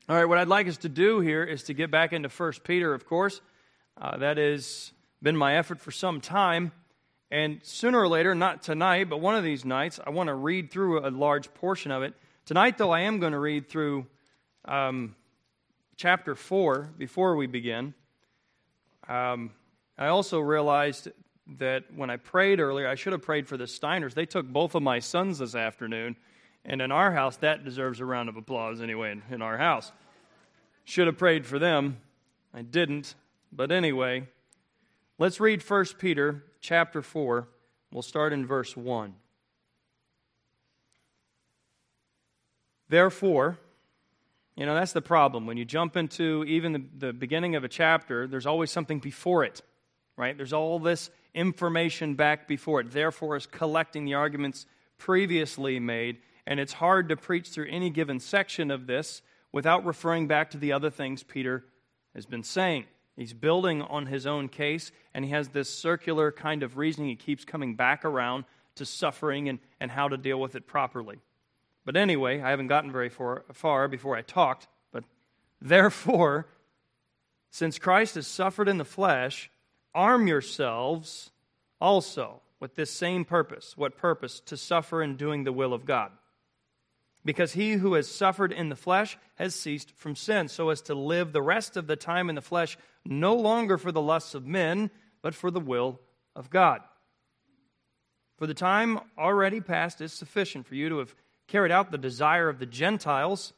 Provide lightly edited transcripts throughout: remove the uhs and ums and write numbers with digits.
All right, what I'd like us to do here is to get back into 1 Peter, of course. That has been my effort for some time. And sooner or later, not tonight, but one of these nights, I want to read through a large portion of it. Tonight, though, I am going to read through chapter 4 before we begin. I also realized that when I prayed earlier, I should have prayed for the Steiners. They took both of my sons this afternoon. And in our house, that deserves a round of applause anyway, in our house. Should have prayed for them. I didn't. But anyway, let's read 1 Peter chapter 4. We'll start in verse 1. Therefore, that's the problem. When you jump into even the beginning of a chapter, there's always something before it, right? There's all this information back before it. Therefore is collecting the arguments previously made. And it's hard to preach through any given section of this without referring back to the other things Peter has been saying. He's building on his own case, and he has this circular kind of reasoning. He keeps coming back around to suffering and how to deal with it properly. But anyway, I haven't gotten very far before I talked. But therefore, since Christ has suffered in the flesh, arm yourselves also with this same purpose. What purpose? To suffer in doing the will of God. Because he who has suffered in the flesh has ceased from sin, so as to live the rest of the time in the flesh, no longer for the lusts of men, but for the will of God. For the time already past is sufficient for you to have carried out the desire of the Gentiles,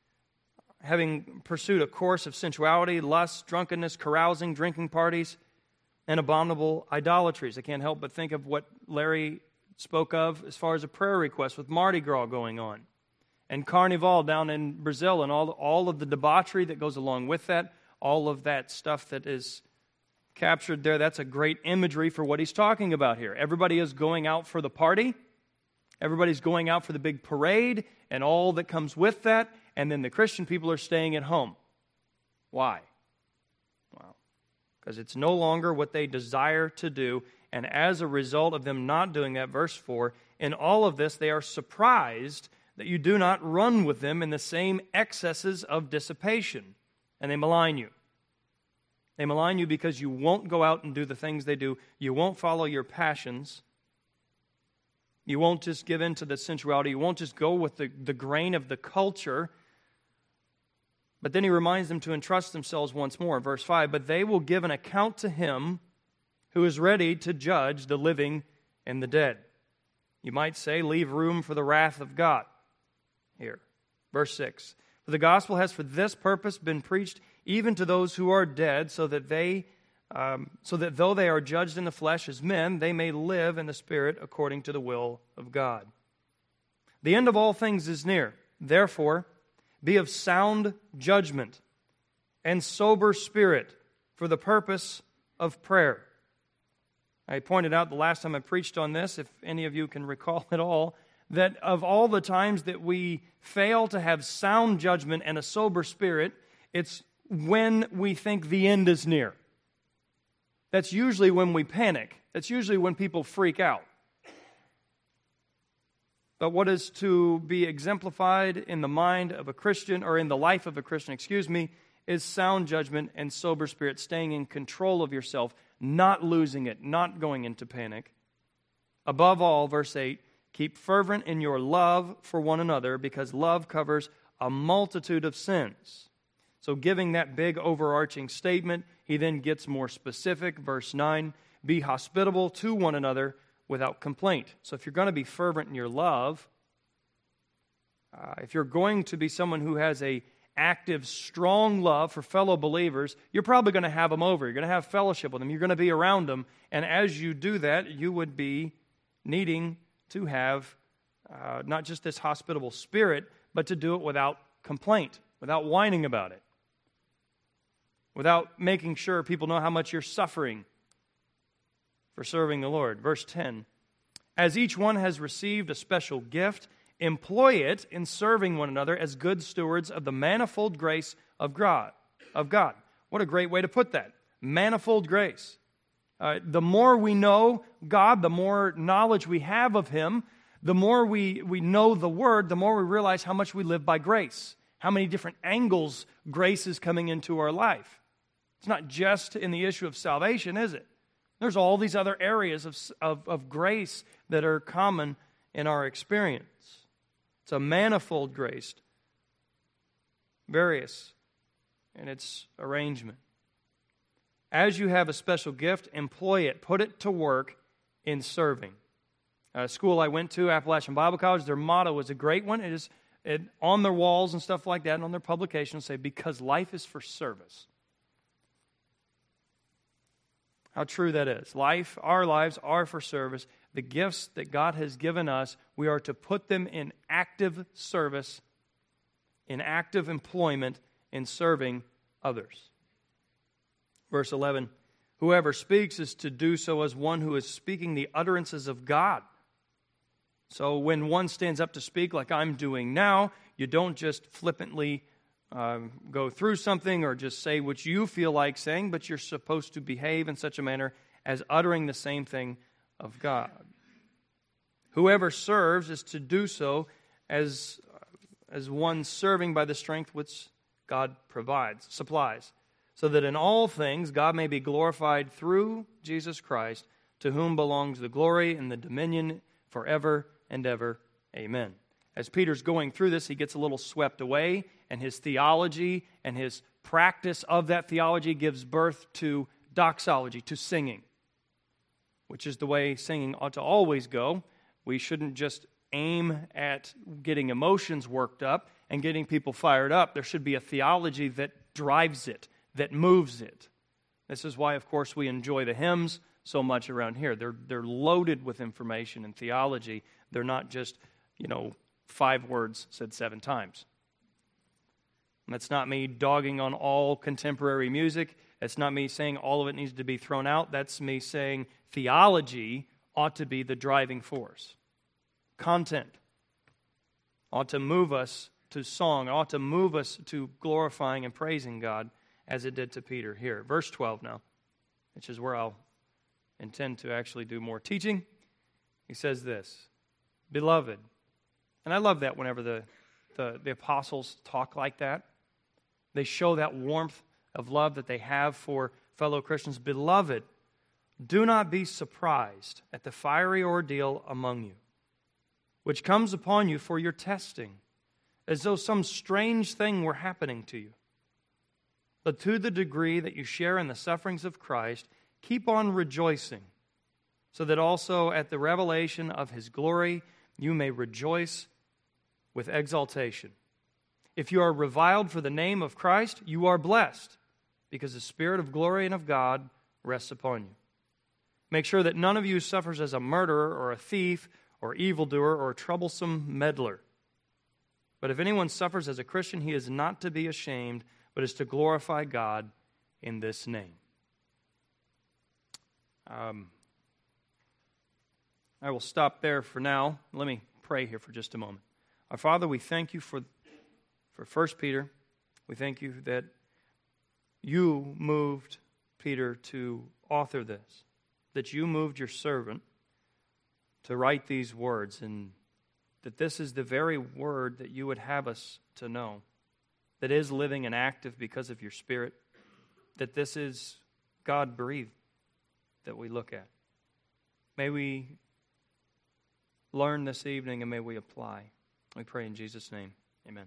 having pursued a course of sensuality, lust, drunkenness, carousing, drinking parties, and abominable idolatries. I can't help but think of what Larry spoke of as far as a prayer request with Mardi Gras going on. And Carnival down in Brazil, and all of the debauchery that goes along with that, all of that stuff that is captured there, that's a great imagery for what he's talking about here. Everybody is going out for the party. Everybody's going out for the big parade and all that comes with that. And then the Christian people are staying at home. Why? Well, because it's no longer what they desire to do. And as a result of them not doing that, verse 4, in all of this they are surprised that you do not run with them in the same excesses of dissipation. And they malign you. They malign you because you won't go out and do the things they do. You won't follow your passions. You won't just give in to the sensuality. You won't just go with the grain of the culture. But then he reminds them to entrust themselves once more in verse 5. But they will give an account to him who is ready to judge the living and the dead. You might say, leave room for the wrath of God. Here, verse 6. For the gospel has for this purpose been preached even to those who are dead, so that though they are judged in the flesh as men, they may live in the spirit according to the will of God. The end of all things is near. Therefore, be of sound judgment and sober spirit for the purpose of prayer. I pointed out the last time I preached on this, if any of you can recall at all, that of all the times that we fail to have sound judgment and a sober spirit, it's when we think the end is near. That's usually when we panic. That's usually when people freak out. But what is to be exemplified in the mind of a Christian, or in the life of a Christian, is sound judgment and sober spirit, staying in control of yourself, not losing it, not going into panic. Above all, verse 8, keep fervent in your love for one another, because love covers a multitude of sins. So giving that big overarching statement, he then gets more specific. Verse 9, be hospitable to one another without complaint. So if you're going to be fervent in your love, if you're going to be someone who has a active, strong love for fellow believers, you're probably going to have them over. You're going to have fellowship with them. You're going to be around them. And as you do that, you would be needing to have not just this hospitable spirit, but to do it without complaint, without whining about it, without making sure people know how much you're suffering for serving the Lord. Verse 10, as each one has received a special gift, employ it in serving one another as good stewards of the manifold grace of God. What a great way to put that. Manifold grace. The more we know God, the more knowledge we have of Him, the more we know the Word, the more we realize how much we live by grace, how many different angles grace is coming into our life. It's not just in the issue of salvation, is it? There's all these other areas of grace that are common in our experience. It's a manifold grace, various in its arrangement. As you have a special gift, employ it. Put it to work in serving. A school I went to, Appalachian Bible College, their motto is a great one. It is on their walls and stuff like that, and on their publications say, because life is for service. How true that is. Our lives are for service. The gifts that God has given us, we are to put them in active service, in active employment, in serving others. Verse 11, whoever speaks is to do so as one who is speaking the utterances of God. So when one stands up to speak like I'm doing now, you don't just flippantly go through something or just say what you feel like saying, but you're supposed to behave in such a manner as uttering the same thing of God. Whoever serves is to do so as one serving by the strength which God supplies, so that in all things God may be glorified through Jesus Christ, to whom belongs the glory and the dominion forever and ever. Amen. As Peter's going through this, he gets a little swept away, and his theology and his practice of that theology gives birth to doxology, to singing, which is the way singing ought to always go. We shouldn't just aim at getting emotions worked up and getting people fired up. There should be a theology that drives it, that moves it. This is why, of course, we enjoy the hymns so much around here. They're loaded with information and theology. They're not just, 5 words said 7 times. And that's not me dogging on all contemporary music. That's not me saying all of it needs to be thrown out. That's me saying theology ought to be the driving force. Content ought to move us to song, ought to move us to glorifying and praising God as it did to Peter here. Verse 12 now, which is where I'll intend to actually do more teaching. He says this, beloved. And I love that whenever the apostles talk like that. They show that warmth of love that they have for fellow Christians. Beloved, do not be surprised at the fiery ordeal among you, which comes upon you for your testing, as though some strange thing were happening to you. But to the degree that you share in the sufferings of Christ, keep on rejoicing, so that also at the revelation of His glory you may rejoice with exultation. If you are reviled for the name of Christ, you are blessed, because the Spirit of glory and of God rests upon you. Make sure that none of you suffers as a murderer or a thief or evildoer or a troublesome meddler. But if anyone suffers as a Christian, he is not to be ashamed, but is to glorify God in this name. I will stop there for now. Let me pray here for just a moment. Our Father, we thank you for 1 Peter. We thank you that you moved Peter to author this, that you moved your servant to write these words, and that this is the very word that you would have us to know, that is living and active because of your Spirit, that this is God-breathed that we look at. May we learn this evening and may we apply. We pray in Jesus' name. Amen.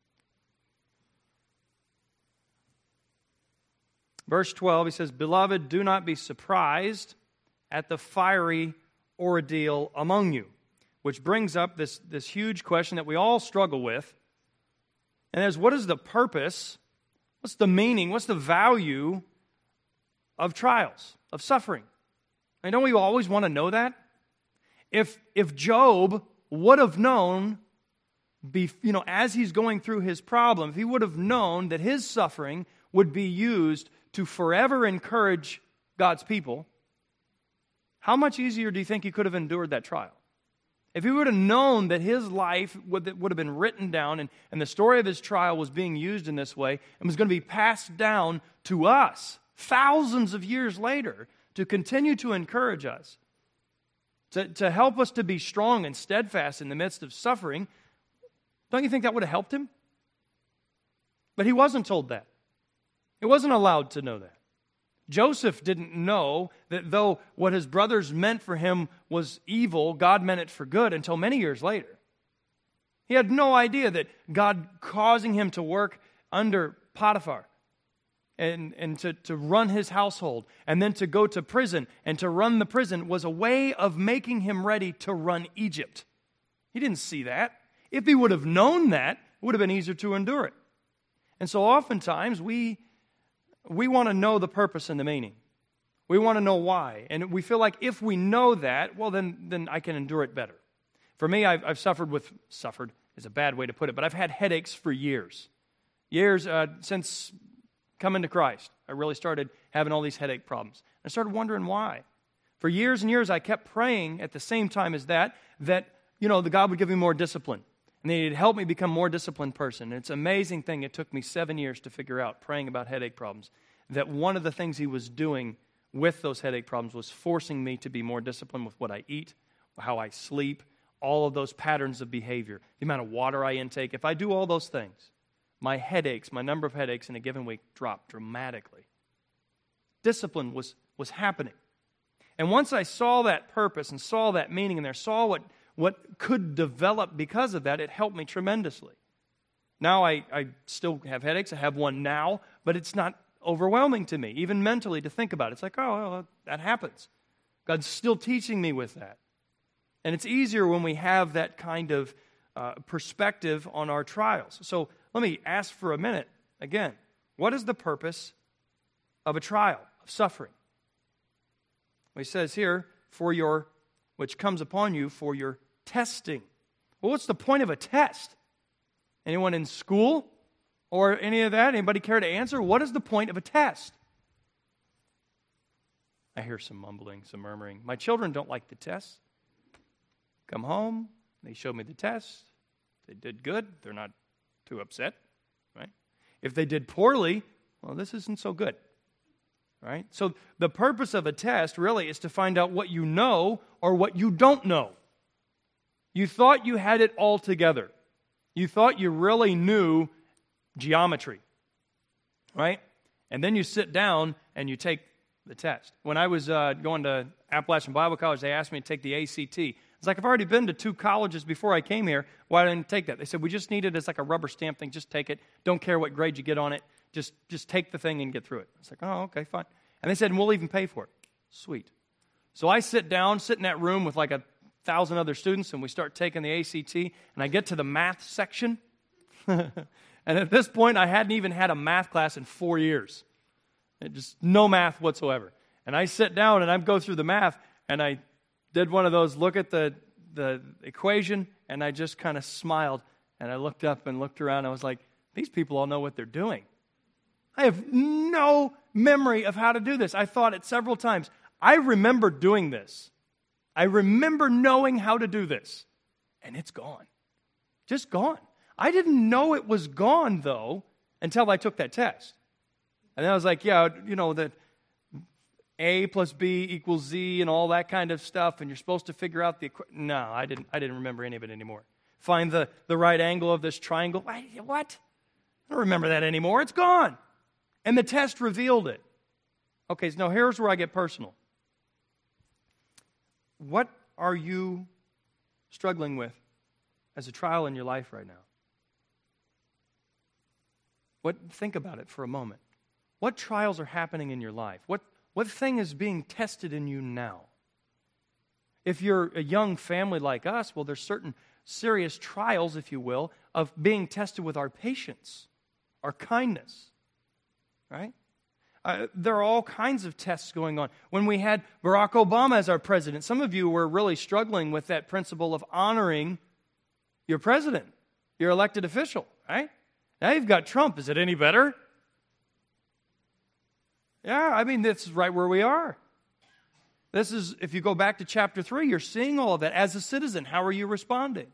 Verse 12, he says, Beloved, do not be surprised at the fiery ordeal among you. Which brings up this huge question that we all struggle with. And that is, what is the purpose, what's the meaning, what's the value of trials, of suffering? I mean, don't we always want to know that? If Job would have known, as he's going through his problem, if he would have known that his suffering would be used to forever encourage God's people, how much easier do you think he could have endured that trial? If he would have known that his life would have been written down and the story of his trial was being used in this way and was going to be passed down to us thousands of years later to continue to encourage us, to help us to be strong and steadfast in the midst of suffering, don't you think that would have helped him? But he wasn't told that. He wasn't allowed to know that. Joseph didn't know that though what his brothers meant for him was evil, God meant it for good until many years later. He had no idea that God causing him to work under Potiphar and to run his household and then to go to prison and to run the prison was a way of making him ready to run Egypt. He didn't see that. If he would have known that, it would have been easier to endure it. And so oftentimes we want to know the purpose and the meaning. We want to know why. And we feel like if we know that, well, then I can endure it better. For me, I've suffered is a bad way to put it, but I've had headaches for years. Since coming to Christ, I really started having all these headache problems. I started wondering why. For years and years, I kept praying at the same time as that the God would give me more discipline. And He'd help me become a more disciplined person. And it's an amazing thing. It took me 7 years to figure out, praying about headache problems, that one of the things He was doing with those headache problems was forcing me to be more disciplined with what I eat, how I sleep, all of those patterns of behavior, the amount of water I intake. If I do all those things, my number of headaches in a given week dropped dramatically. Discipline was happening. And once I saw that purpose and saw that meaning in there, saw what could develop because of that, it helped me tremendously. Now I still have headaches. I have one now, but it's not overwhelming to me, even mentally, to think about it. It's like, oh, well, that happens. God's still teaching me with that. And it's easier when we have that kind of perspective on our trials. So let me ask for a minute, again, what is the purpose of a trial, of suffering? Well, he says here, which comes upon you for your testing. Well, what's the point of a test? Anyone in school or any of that? Anybody care to answer? What is the point of a test? I hear some mumbling, some murmuring. My children don't like the tests. Come home, they showed me the test. If they did good, they're not too upset, right? If they did poorly, well, this isn't so good, right? So the purpose of a test really is to find out what you know or what you don't know. You thought you had it all together. You thought you really knew geometry, right? And then you sit down and you take the test. When I was going to Appalachian Bible College, they asked me to take the ACT. It's like, I've already been to 2 colleges before I came here. Why didn't I take that? They said, we just need it as like a rubber stamp thing. Just take it. Don't care what grade you get on it. Just take the thing and get through it. I was like, oh, okay, fine. And they said, and we'll even pay for it. Sweet. So I sit in that room with like 1,000 other students, and we start taking the ACT, and I get to the math section. And at this point, I hadn't even had a math class in 4 years. Just no math whatsoever. And I sit down, and I go through the math, and I did one of those, look at the equation, and I just kind of smiled, and I looked up and looked around, and I was like, these people all know what they're doing. I have no memory of how to do this. I thought it several times. I remember doing this. I remember knowing how to do this, and it's gone. Just gone. I didn't know it was gone, though, until I took that test. And then I was like, yeah, that A plus B equals Z and all that kind of stuff, and you're supposed to figure out the equation. No, I didn't remember any of it anymore. Find the right angle of this triangle. What? I don't remember that anymore. It's gone. And the test revealed it. Okay, so now here's where I get personal. What are you struggling with as a trial in your life right now? Think about it for a moment. What trials are happening in your life? What thing is being tested in you now? If you're a young family like us, well, there's certain serious trials, if you will, of being tested with our patience, our kindness, right? There are all kinds of tests going on. When we had Barack Obama as our president, some of you were really struggling with that principle of honoring your president, your elected official, right? Now you've got Trump. Is it any better? Yeah, I mean, this is right where we are. This is, if you go back to chapter 3, you're seeing all of that. As a citizen, how are you responding?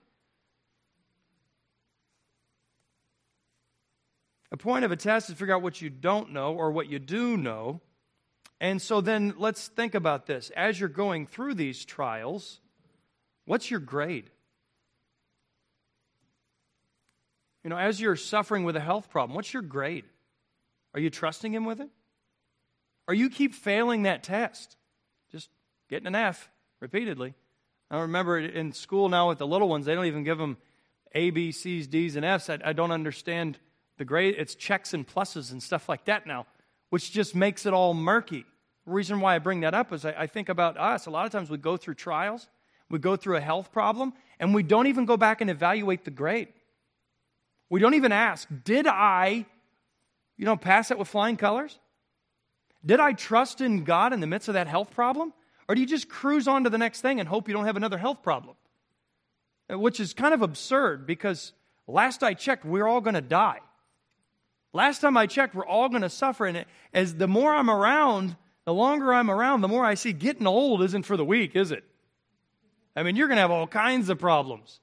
The point of a test is to figure out what you don't know or what you do know. And so then let's think about this. As you're going through these trials, what's your grade? As you're suffering with a health problem, what's your grade? Are you trusting Him with it? Or you keep failing that test, just getting an F repeatedly. I remember in school now with the little ones, they don't even give them A, B, C's, D's, and F's. I don't understand the grade. It's checks and pluses and stuff like that now, which just makes it all murky. The reason why I bring that up is I think about us. A lot of times we go through trials, we go through a health problem, and we don't even go back and evaluate the grade. We don't even ask, did I, pass it with flying colors? Did I trust in God in the midst of that health problem? Or do you just cruise on to the next thing and hope you don't have another health problem? Which is kind of absurd because last I checked, we're all going to die. Last time I checked, we're all going to suffer. And as the more I'm around, the longer I'm around, the more I see getting old isn't for the weak, is it? I mean, you're going to have all kinds of problems.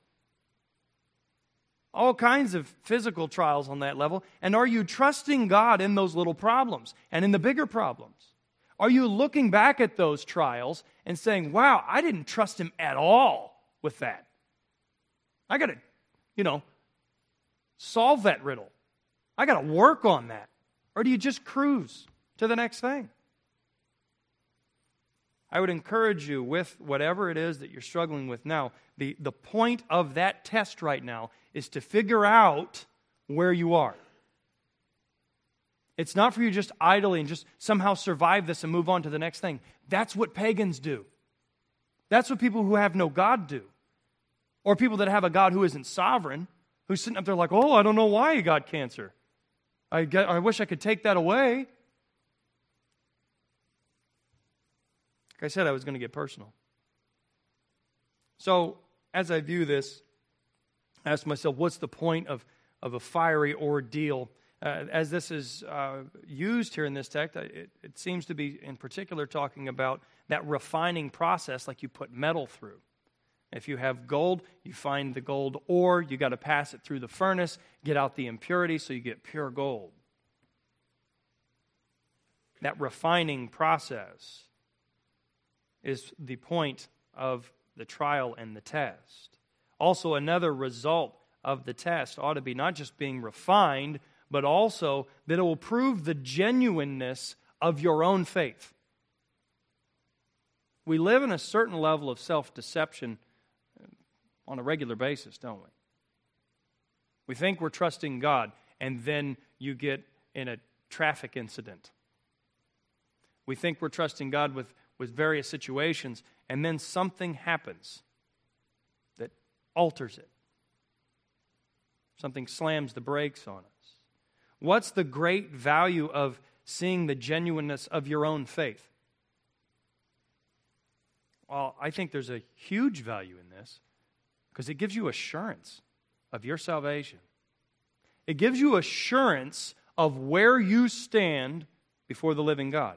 All kinds of physical trials on that level. And are you trusting God in those little problems and in the bigger problems? Are you looking back at those trials and saying, wow, I didn't trust Him at all with that. I got to, solve that riddle. I got to work on that. Or do you just cruise to the next thing? I would encourage you with whatever it is that you're struggling with now, the point of that test right now is to figure out where you are. It's not for you just idly and just somehow survive this and move on to the next thing. That's what pagans do. That's what people who have no God do. Or people that have a God who isn't sovereign, who's sitting up there like, I don't know why he got cancer. I wish I could take that away. Like I said, I was going to get personal. So, as I view this, I ask myself, what's the point of a fiery ordeal? As this is used here in this text, it seems to be in particular talking about that refining process like you put metal through. If you have gold, you find the gold ore, you got to pass it through the furnace, get out the impurity so you get pure gold. That refining process is the point of the trial and the test. Also, another result of the test ought to be not just being refined, but also that it will prove the genuineness of your own faith. We live in a certain level of self-deception on a regular basis, don't we? We think we're trusting God, and then you get in a traffic incident. We think we're trusting God with various situations, and then something happens that alters it. Something slams the brakes on us. What's the great value of seeing the genuineness of your own faith? Well, I think there's a huge value in this because it gives you assurance of your salvation. It gives you assurance of where you stand before the living God.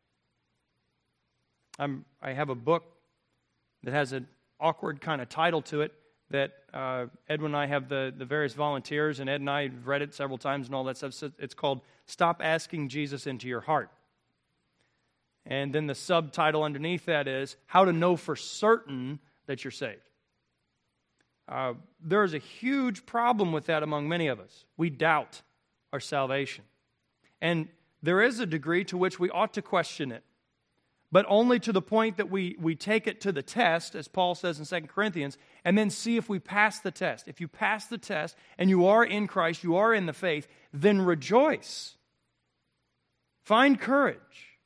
I have a book that has an awkward kind of title to it that Edwin and I have the various volunteers, and Ed and I have read it several times and all that stuff. So it's called Stop Asking Jesus Into Your Heart. And then the subtitle underneath that is How to Know for Certain That You're Saved. There is a huge problem with that among many of us. We doubt our salvation. And there is a degree to which we ought to question it, but only to the point that we take it to the test, as Paul says in 2 Corinthians, and then see if we pass the test. If you pass the test and you are in Christ, you are in the faith, then rejoice. Find courage.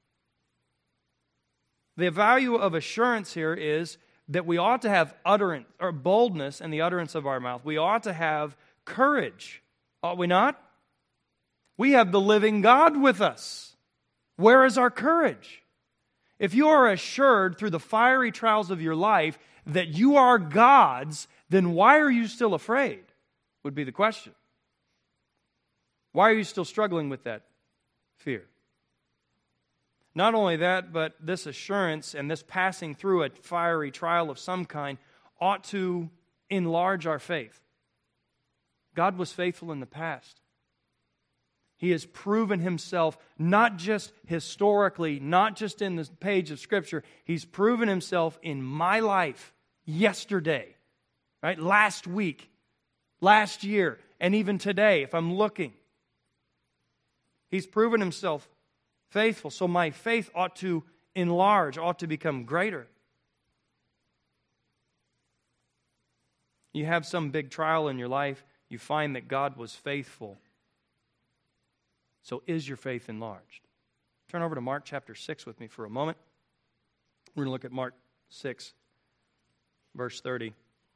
The value of assurance here is that we ought to have utterance or boldness in the utterance of our mouth. We ought to have courage. Ought we not? We have the living God with us. Where is our courage? If you are assured through the fiery trials of your life that you are God's, then why are you still afraid? Would be the question. Why are you still struggling with that fear? Not only that, but this assurance and this passing through a fiery trial of some kind ought to enlarge our faith. God was faithful in the past. He has proven Himself not just historically, not just in the page of Scripture. He's proven Himself in my life yesterday, right? Last week, last year, and even today, if I'm looking, He's proven Himself faithful. So my faith ought to enlarge, ought to become greater. You have some big trial in your life, you find that God was faithful. So is your faith enlarged? Turn over to Mark chapter 6 with me for a moment. We're going to look at Mark 6, verse 30.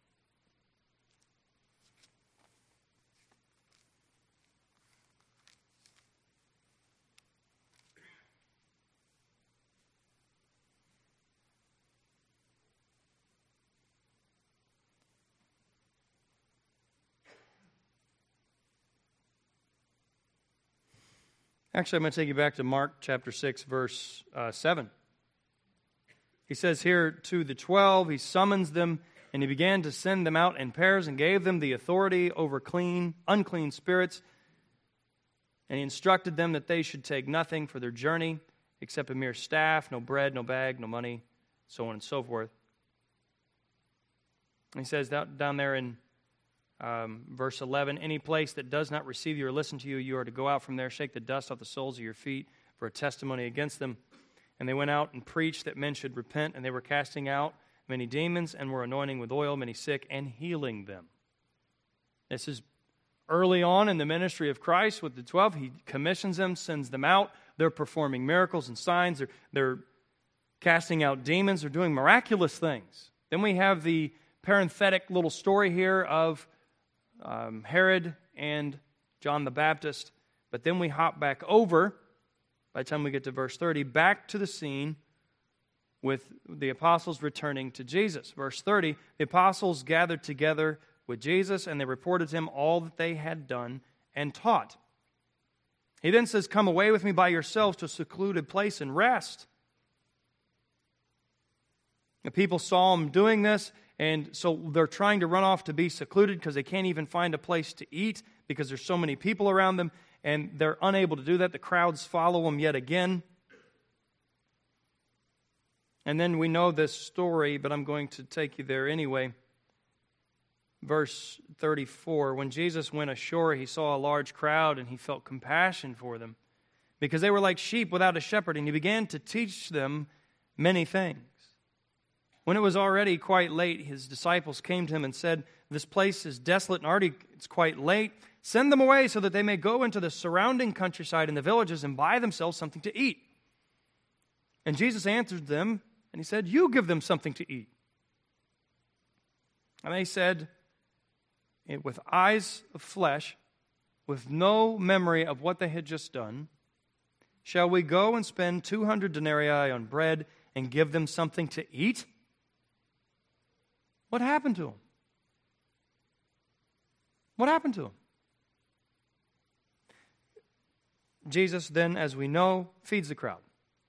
Actually, I'm going to take you back to Mark chapter 6, verse 7. He says here, to the 12, He summons them, and He began to send them out in pairs and gave them the authority over unclean spirits. And He instructed them that they should take nothing for their journey except a mere staff, no bread, no bag, no money, so on and so forth. And He says down there in verse 11, any place that does not receive you or listen to you, you are to go out from there, shake the dust off the soles of your feet for a testimony against them. And they went out and preached that men should repent, and they were casting out many demons and were anointing with oil many sick and healing them. This is early on in the ministry of Christ with the 12. He commissions them, sends them out. They're performing miracles and signs. They're casting out demons. They're doing miraculous things. Then we have the parenthetic little story here of Herod and John the Baptist. But then we hop back over, by the time we get to verse 30, back to the scene with the apostles returning to Jesus. Verse 30, the apostles gathered together with Jesus, and they reported to Him all that they had done and taught. He then says, come away with me by yourselves to a secluded place and rest. The people saw Him doing this, and so they're trying to run off to be secluded because they can't even find a place to eat because there's so many people around them, and they're unable to do that. The crowds follow them yet again. And then we know this story, but I'm going to take you there anyway. Verse 34, when Jesus went ashore, He saw a large crowd, and He felt compassion for them because they were like sheep without a shepherd, and He began to teach them many things. When it was already quite late, His disciples came to Him and said, this place is desolate and already it's quite late. Send them away so that they may go into the surrounding countryside and the villages and buy themselves something to eat. And Jesus answered them, and He said, you give them something to eat. And they said, with eyes of flesh, with no memory of what they had just done, shall we go and spend 200 denarii on bread and give them something to eat? What happened to them? What happened to them? Jesus then, as we know, feeds the crowd.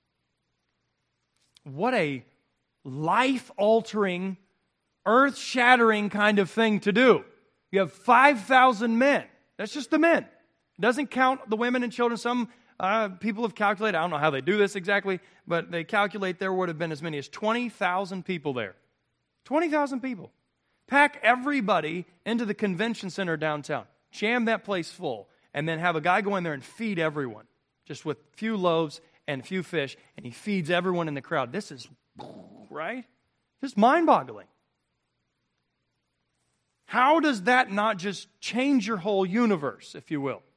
What a life-altering, earth-shattering kind of thing to do. You have 5,000 men. That's just the men. It doesn't count the women and children. Some people have calculated, I don't know how they do this exactly, but they calculate there would have been as many as 20,000 people there. 20,000 people. Pack everybody into the convention center downtown. Jam that place full. And then have a guy go in there and feed everyone. Just with few loaves and few fish. And He feeds everyone in the crowd. This is, right? Just mind-boggling. How does that not just change your whole universe, if you will?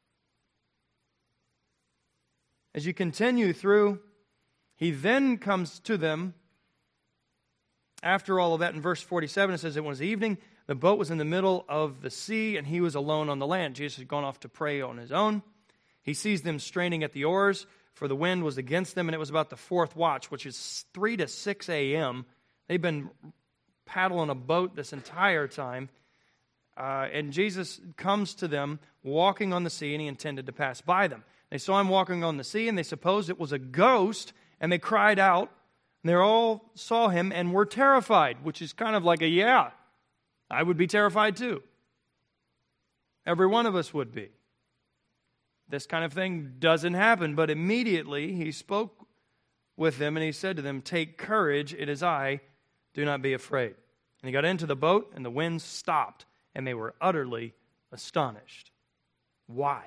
As you continue through, He then comes to them. After all of that, in verse 47, it says, it was evening, the boat was in the middle of the sea, and He was alone on the land. Jesus had gone off to pray on His own. He sees them straining at the oars, for the wind was against them, and it was about the fourth watch, which is 3 to 6 a.m. They've been paddling a boat this entire time. And Jesus comes to them walking on the sea, and He intended to pass by them. They saw Him walking on the sea, and they supposed it was a ghost, and they cried out. And they all saw Him and were terrified, which is kind of like a, yeah, I would be terrified too. Every one of us would be. This kind of thing doesn't happen, but immediately He spoke with them and He said to them, take courage, it is I, do not be afraid. And He got into the boat and the wind stopped and they were utterly astonished. Why?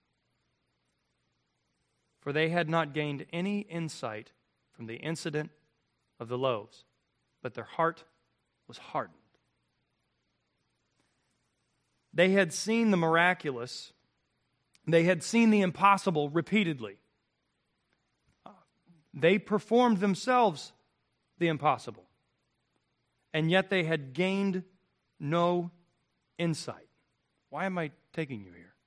For they had not gained any insight from the incident of the loaves, but their heart was hardened. They had seen the miraculous. They had seen the impossible repeatedly. They performed themselves the impossible. And yet they had gained no insight. Why am I taking you here?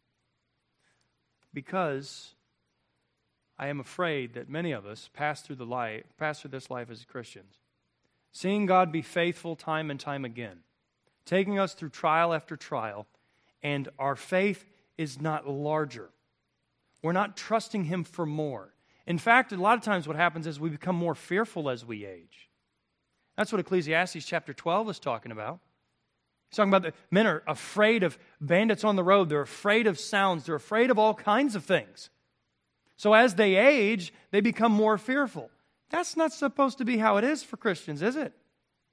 Because I am afraid that many of us pass through this life as Christians, seeing God be faithful time and time again, taking us through trial after trial, and our faith is not larger. We're not trusting Him for more. In fact, a lot of times what happens is we become more fearful as we age. That's what Ecclesiastes chapter 12 is talking about. He's talking about men are afraid of bandits on the road. They're afraid of sounds. They're afraid of all kinds of things. So as they age, they become more fearful. That's not supposed to be how it is for Christians, is it?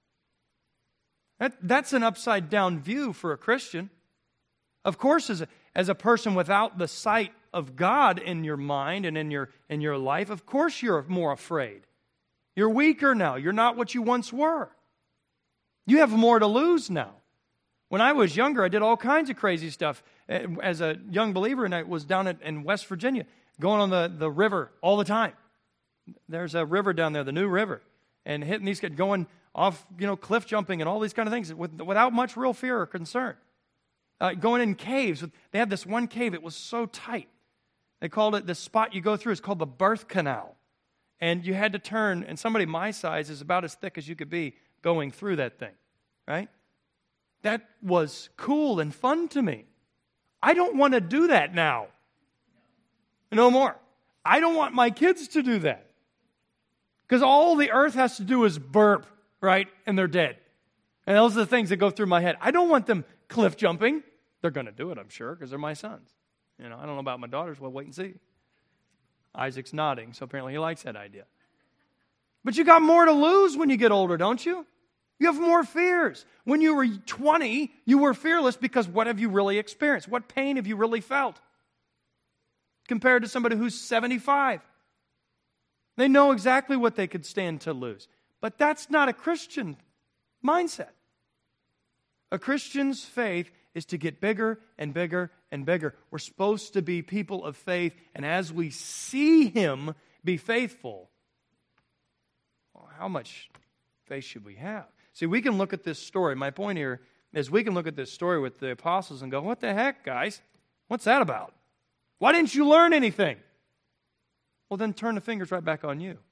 That's an upside down view for a Christian. Of course, as a person without the sight of God in your mind and in your life, of course you're more afraid. You're weaker now. You're not what you once were. You have more to lose now. When I was younger, I did all kinds of crazy stuff as a young believer, and I was down in West Virginia, going on the river all the time. There's a river down there, the New River, and hitting these kids, going off, cliff jumping and all these kind of things without much real fear or concern. Going in caves. They had this one cave. It was so tight. They called it, the spot you go through is called the birth canal. And you had to turn, and somebody my size is about as thick as you could be going through that thing, right? That was cool and fun to me. I don't want to do that now. No more. I don't want my kids to do that. Because all the earth has to do is burp, right? And they're dead. And those are the things that go through my head. I don't want them cliff jumping. They're going to do it, I'm sure, because they're my sons. I don't know about my daughters. We'll wait and see. Isaac's nodding, so apparently he likes that idea. But you got more to lose when you get older, don't you? You have more fears. When you were 20, you were fearless because what have you really experienced? What pain have you really felt? Compared to somebody who's 75. They know exactly what they could stand to lose. But that's not a Christian mindset. A Christian's faith is to get bigger and bigger and bigger. We're supposed to be people of faith, and as we see Him be faithful, well, how much faith should we have? See, we can look at this story. My point here is we can look at this story with the apostles and go, what the heck, guys? What's that about? Why didn't you learn anything? Well, then turn the fingers right back on you.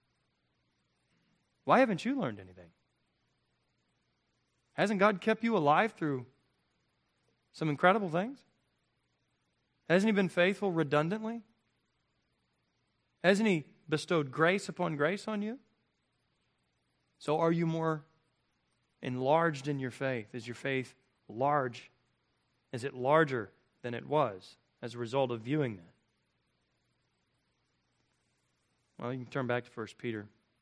Why haven't you learned anything? Hasn't God kept you alive through some incredible things? Hasn't He been faithful redundantly? Hasn't He bestowed grace upon grace on you? So are you more enlarged in your faith? Is your faith large? Is it larger than it was as a result of viewing that? Well, you can turn back to 1 Peter.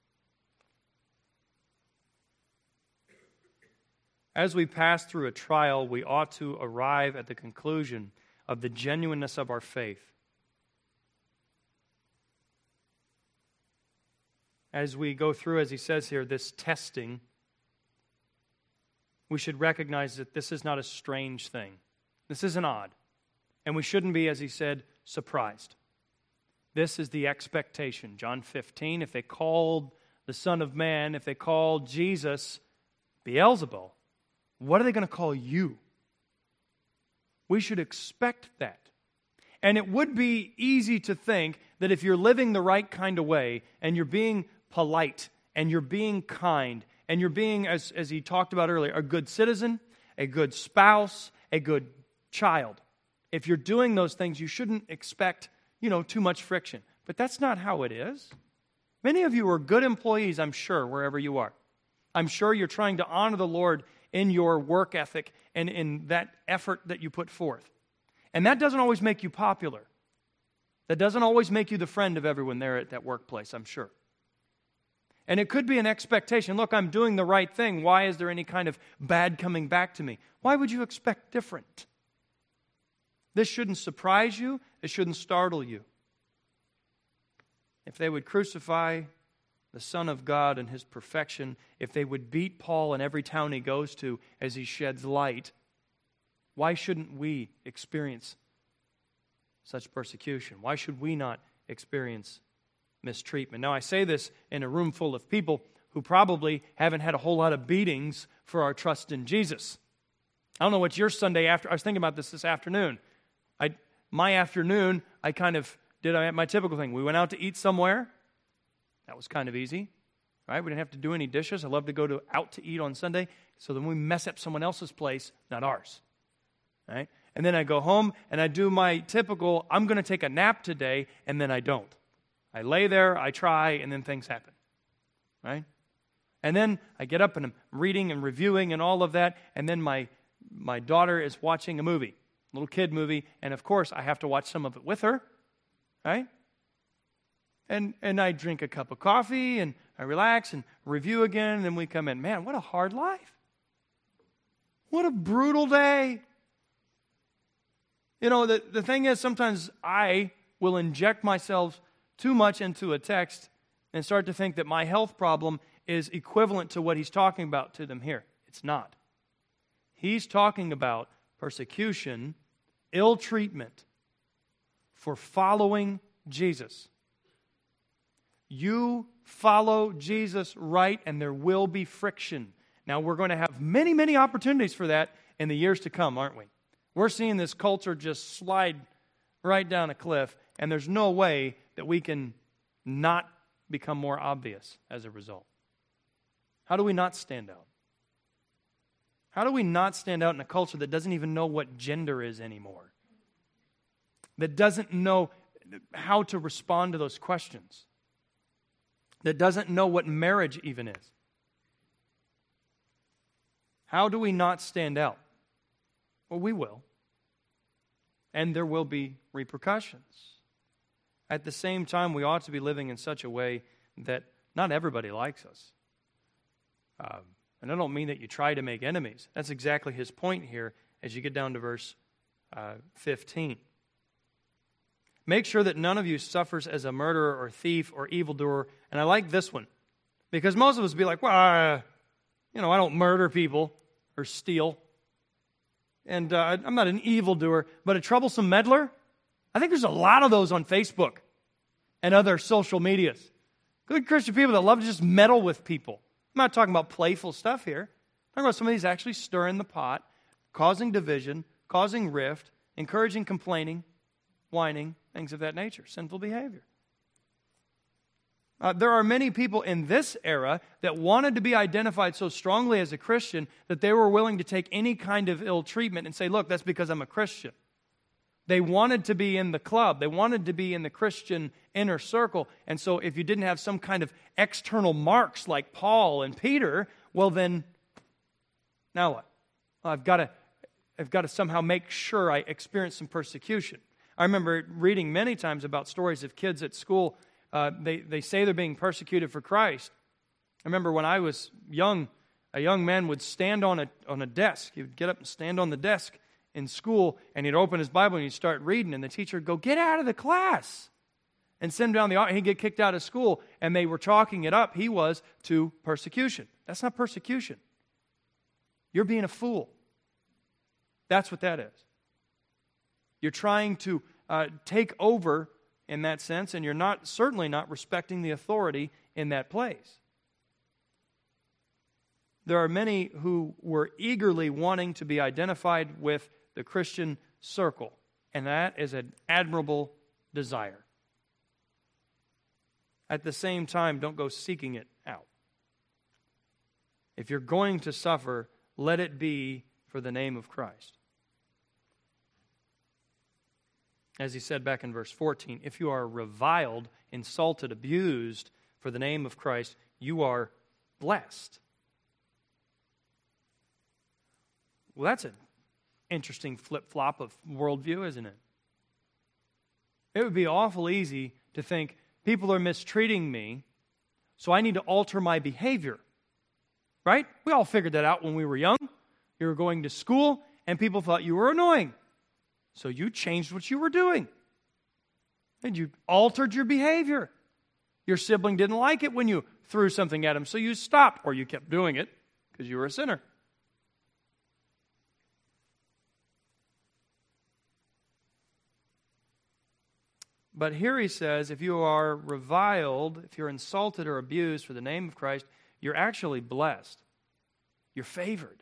As we pass through a trial, we ought to arrive at the conclusion of the genuineness of our faith. As we go through, as he says here, this testing, we should recognize that this is not a strange thing. This isn't odd. And we shouldn't be, as he said, surprised. This is the expectation. John 15, if they called the Son of Man, if they called Jesus Beelzebul, what are they going to call you? We should expect that. And it would be easy to think that if you're living the right kind of way, and you're being polite, and you're being kind, and you're being, as he talked about earlier, a good citizen, a good spouse, a good child. If you're doing those things, you shouldn't expect, too much friction. But that's not how it is. Many of you are good employees, I'm sure, wherever you are. I'm sure you're trying to honor the Lord in your work ethic and in that effort that you put forth. And that doesn't always make you popular. That doesn't always make you the friend of everyone there at that workplace, I'm sure. And it could be an expectation. Look, I'm doing the right thing. Why is there any kind of bad coming back to me? Why would you expect different? This shouldn't surprise you. It shouldn't startle you. If they would crucify the Son of God and His perfection, if they would beat Paul in every town he goes to as he sheds light, why shouldn't we experience such persecution? Why should we not experience mistreatment? Now, I say this in a room full of people who probably haven't had a whole lot of beatings for our trust in Jesus. I don't know what your Sunday after. I was thinking about this afternoon. My afternoon, I kind of did my typical thing. We went out to eat somewhere. That was kind of easy, right? We didn't have to do any dishes. I love to go out to eat on Sunday, so then we mess up someone else's place, not ours, right? And then I go home and I do my typical, I'm going to take a nap today, and then I don't. I lay there, I try, and then things happen, right? And then I get up and I'm reading and reviewing and all of that, and then my daughter is watching a movie, a little kid movie, and of course I have to watch some of it with her, right? And I drink a cup of coffee, and I relax and review again, and then we come in. Man, what a hard life. What a brutal day. You know, the thing is, sometimes I will inject myself too much into a text and start to think that my health problem is equivalent to what he's talking about to them here. It's not. He's talking about persecution, ill treatment for following Jesus. You follow Jesus right, and there will be friction. Now, we're going to have many, many opportunities for that in the years to come, aren't we? We're seeing this culture just slide right down a cliff, and there's no way that we can not become more obvious as a result. How do we not stand out? How do we not stand out in a culture that doesn't even know what gender is anymore? That doesn't know how to respond to those questions? That doesn't know what marriage even is? How do we not stand out? Well, we will. And there will be repercussions. At the same time, we ought to be living in such a way that not everybody likes us. And I don't mean that you try to make enemies. That's exactly his point here as you get down to verse 15. Make sure that none of you suffers as a murderer or thief or evildoer. And I like this one, because most of us would be like, well, I don't murder people or steal. And I'm not an evildoer, but a troublesome meddler? I think there's a lot of those on Facebook and other social medias. Good Christian people that love to just meddle with people. I'm not talking about playful stuff here. I'm talking about some of these actually stirring the pot, causing division, causing rift, encouraging complaining, whining, things of that nature, sinful behavior. There are many people in this era that wanted to be identified so strongly as a Christian that they were willing to take any kind of ill treatment and say, look, that's because I'm a Christian. They wanted to be in the club. They wanted to be in the Christian inner circle. And so if you didn't have some kind of external marks like Paul and Peter, well then, now what? Well, I've got to somehow make sure I experience some persecution. I remember reading many times about stories of kids at school. They say they're being persecuted for Christ. I remember when I was young, a young man would stand on a desk. He would get up and stand on the desk in school, and he'd open his Bible and he'd start reading, and the teacher would go, get out of the class, and send him down the aisle. He'd get kicked out of school, and they were chalking it up, he was, to persecution. That's not persecution. You're being a fool. That's what that is. You're trying to take over in that sense, and you're certainly not respecting the authority in that place. There are many who were eagerly wanting to be identified with the Christian circle, and that is an admirable desire. At the same time, don't go seeking it out. If you're going to suffer, let it be for the name of Christ. As he said back in verse 14, if you are reviled, insulted, abused for the name of Christ, you are blessed. Well, that's an interesting flip-flop of worldview, isn't it? It would be awful easy to think, people are mistreating me, so I need to alter my behavior. Right? We all figured that out when we were young. You were going to school, and people thought you were annoying. So you changed what you were doing. And you altered your behavior. Your sibling didn't like it when you threw something at him, so you stopped, or you kept doing it because you were a sinner. But here he says, if you are reviled, if you're insulted or abused for the name of Christ, you're actually blessed. You're favored.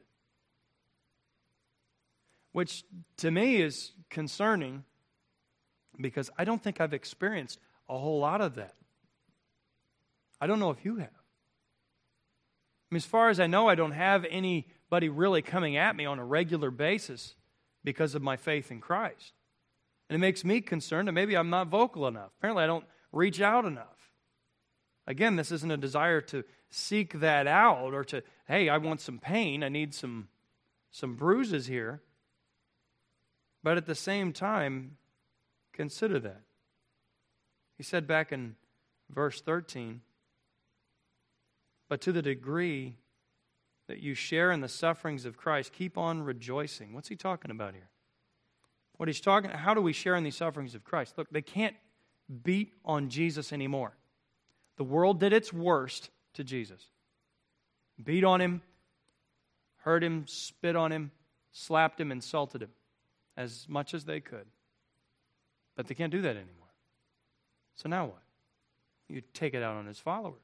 Which to me is concerning because I don't think I've experienced a whole lot of that. I don't know if you have. I mean, as far as I know, I don't have anybody really coming at me on a regular basis because of my faith in Christ. And it makes me concerned that maybe I'm not vocal enough. Apparently, I don't reach out enough. Again, this isn't a desire to seek that out or to, hey, I want some pain. I need some bruises here. But at the same time, consider that. He said back in verse 13, but to the degree that you share in the sufferings of Christ, keep on rejoicing. What's he talking about here? What he's talking, how do we share in these sufferings of Christ? Look, they can't beat on Jesus anymore. The world did its worst to Jesus. Beat on him, hurt him, spit on him, slapped him, insulted him as much as they could. But they can't do that anymore. So now what? You take it out on his followers.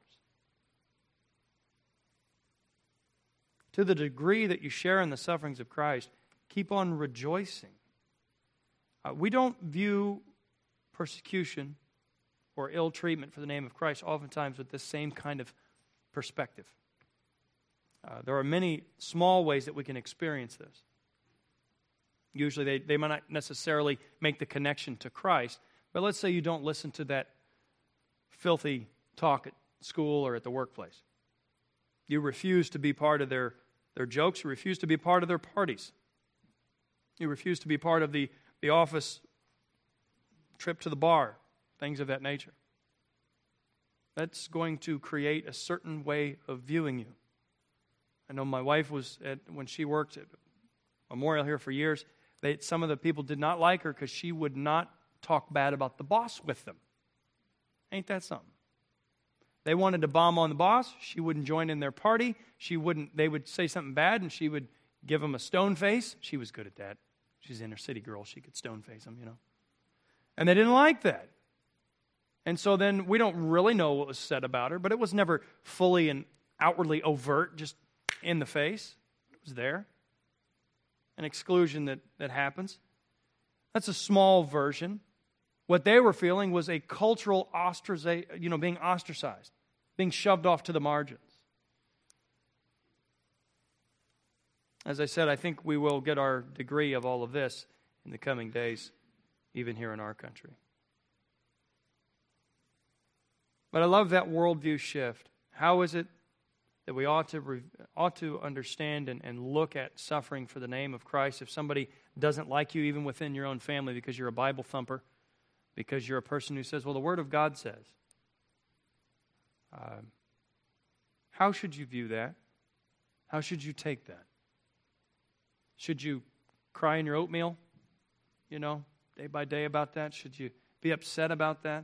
To the degree that you share in the sufferings of Christ, keep on rejoicing. We don't view persecution or ill treatment for the name of Christ oftentimes with this same kind of perspective. There are many small ways that we can experience this. Usually they might not necessarily make the connection to Christ, but let's say you don't listen to that filthy talk at school or at the workplace. You refuse to be part of their jokes. You refuse to be part of their parties. You refuse to be part of the office trip to the bar, things of that nature. That's going to create a certain way of viewing you. I know my wife when she worked at Memorial here for years, some of the people did not like her because she would not talk bad about the boss with them. Ain't that something? They wanted to bomb on the boss. She wouldn't join in their party. They would say something bad, and she would give them a stone face. She was good at that. She's an inner city girl. She could stone face them, And they didn't like that. And so then we don't really know what was said about her, but it was never fully and outwardly overt, just in the face. It was there. An exclusion that happens. That's a small version. What they were feeling was a cultural being ostracized, being shoved off to the margins. As I said, I think we will get our degree of all of this in the coming days, even here in our country. But I love that worldview shift. How is it that we ought to understand and look at suffering for the name of Christ? If somebody doesn't like you, even within your own family, because you're a Bible thumper, because you're a person who says, well, the Word of God says. How should you view that? How should you take that? Should you cry in your oatmeal, day by day about that? Should you be upset about that?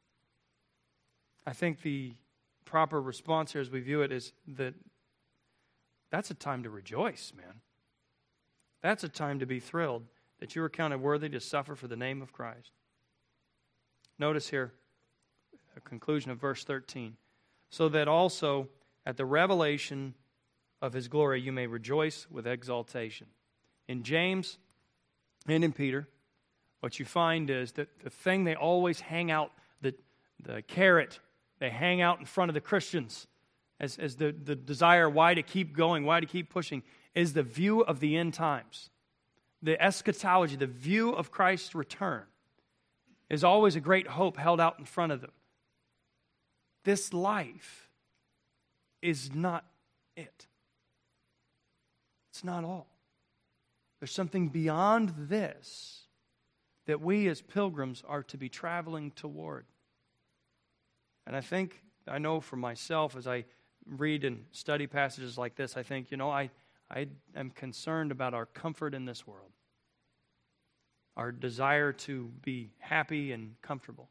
I think the proper response here as we view it is that's a time to rejoice, man. That's a time to be thrilled that you are counted worthy to suffer for the name of Christ. Notice here, a conclusion of verse 13. So that also at the revelation of His glory you may rejoice with exultation. In James and in Peter, what you find is that the thing they always hang out, the carrot they hang out in front of the Christians as the desire why to keep going, why to keep pushing, is the view of the end times. The eschatology, the view of Christ's return, is always a great hope held out in front of them. This life is not it. It's not all. There's something beyond this that we as pilgrims are to be traveling toward. And I know for myself, as I read and study passages like this, I think, I am concerned about our comfort in this world. our desire to be happy and comfortable.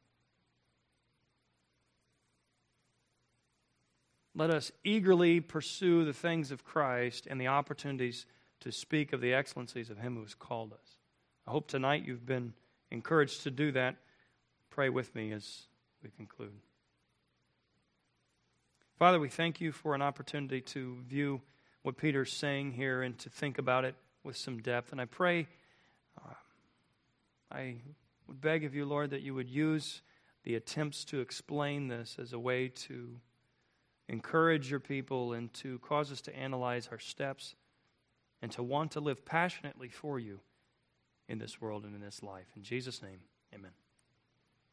Let us eagerly pursue the things of Christ and the opportunities to speak of the excellencies of Him who has called us. I hope tonight you've been encouraged to do that. Pray with me as we conclude. Father, we thank you for an opportunity to view what Peter's saying here and to think about it with some depth. And I pray, I would beg of you, Lord, that you would use the attempts to explain this as a way to encourage your people and to cause us to analyze our steps and to want to live passionately for you in this world and in this life. In Jesus' name, amen.